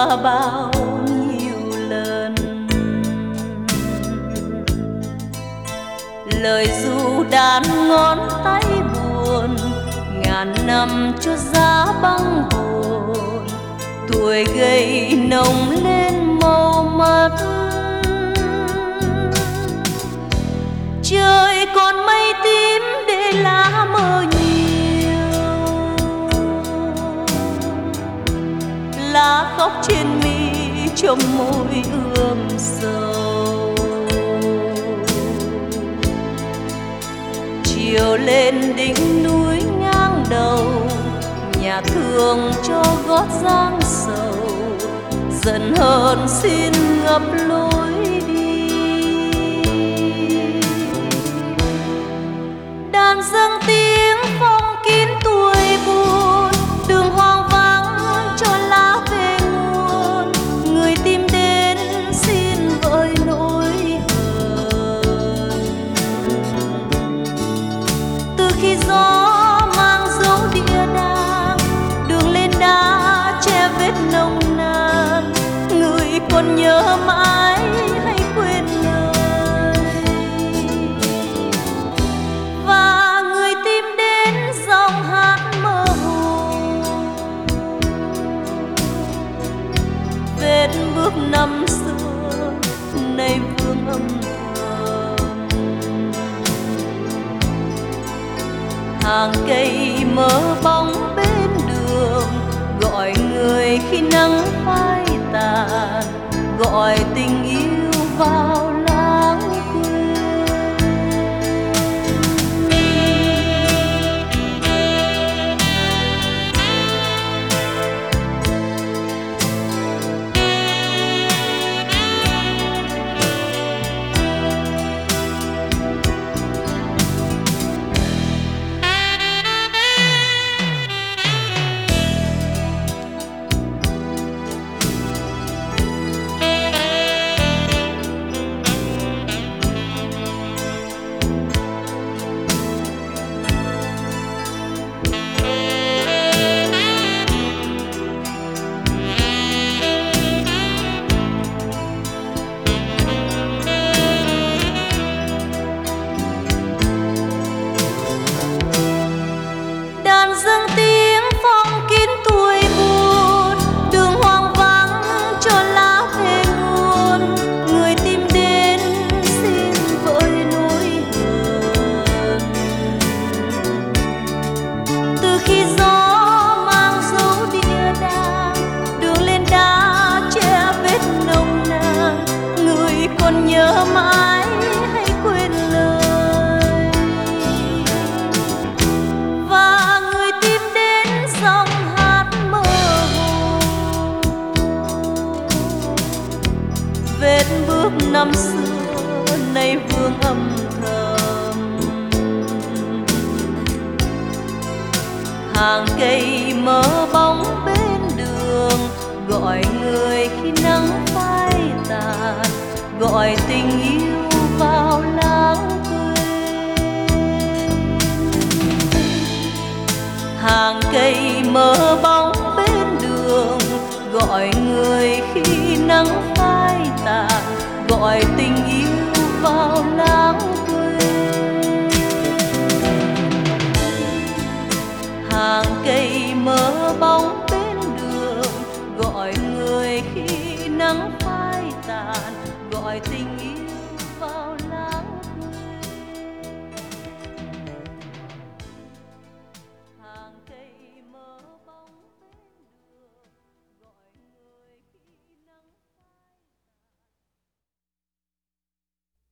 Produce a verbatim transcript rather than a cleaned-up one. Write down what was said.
qua bao nhiêu lần. Lời ru đàn ngón tay buồn, ngàn năm cho giá băng hồn, tuổi gầy nồng lên màu mắt. Trời còn mây tím để lá mơ nhiều, lá khóc trên mi trong môi ươm sầu. Chiều lên đỉnh núi ngang đầu, nhà thương cho gót giang sầu, giận hờn xin ngập lối đi. Đàn dâng tiếng phong kín tuổi buồn, đường hoang vắng cho lá về nguồn, người tìm đến xin vơi nỗi hờn. Từ khi gió mang dấu địa đàng, đường lên đá che vết nồng nàn, người còn nhớ mãi hay quên lời. Và người tìm đến dòng hát mơ hồ, vết bước năm xưa nay vương âm thầm. Hàng cây mơ bóng bên đường, gọi người khi nắng phai tàn, gọi tình yêu vào lãng quên. Dâng tiếng phong kín tuổi buồn, đường hoang vắng cho lá về nguồn, người tìm đến xin vơi nỗi hờn. Từ khi gió mang dấu địa đàng, đường lên đá che vết nồng nàn, người còn nhớ mãi hay quên lời. Vết bước năm xưa nay vương âm thầm. Hàng cây mơ bóng bên đường, gọi người khi nắng phai tàn, gọi tình yêu vào lãng quên. Hàng cây mơ bóng bên đường, gọi người khi nắng phai tàn, gọi tình yêu vào lãng quên. Hàng cây mơ bóng bên đường, gọi người khi nắng phai tàn, gọi tình